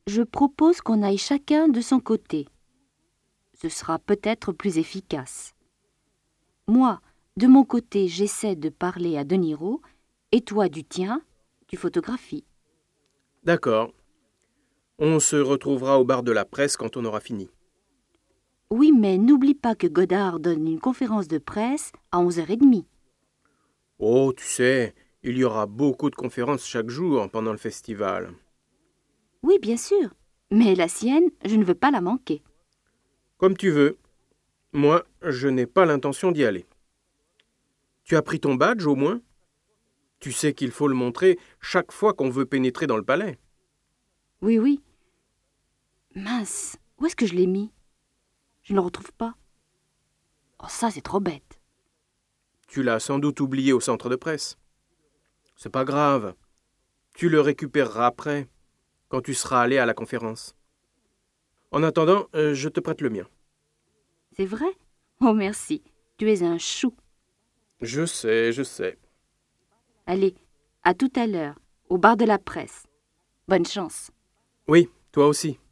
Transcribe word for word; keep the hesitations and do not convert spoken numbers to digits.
Je propose qu'on aille chacun de son côté. Ce sera peut-être plus efficace. Moi, de mon côté, j'essaie de parler à De Niro, et toi, du tien, tu photographies. D'accord. On se retrouvera au bar de la presse quand on aura fini. Oui, mais n'oublie pas que Godard donne une conférence de presse à onze heures trente. Oh, tu sais, il y aura beaucoup de conférences chaque jour pendant le festival. Oui, bien sûr, mais la sienne, je ne veux pas la manquer. Comme tu veux. Moi, je n'ai pas l'intention d'y aller. Tu as pris ton badge au moins ? Tu sais qu'il faut le montrer chaque fois qu'on veut pénétrer dans le palais. Oui, oui. Mince, où est-ce que je l'ai mis? Je ne le retrouve pas. Oh, ça, c'est trop bête. Tu l'as sans doute oublié au centre de presse. C'est pas grave. Tu le récupéreras après, quand tu seras allé à la conférence. En attendant, euh, je te prête le mien. C'est vrai? Oh, merci. Tu es un chou. Je sais, je sais. Allez, à tout à l'heure, au bar de la presse. Bonne chance. Oui, toi aussi.